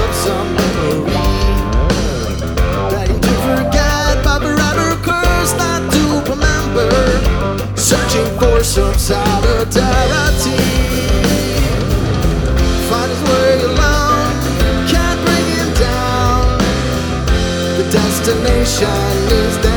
of some memory that you do forget, but forever cursed not to remember. Searching for some solidarity, find his way alone, can't bring him down. The destination is there.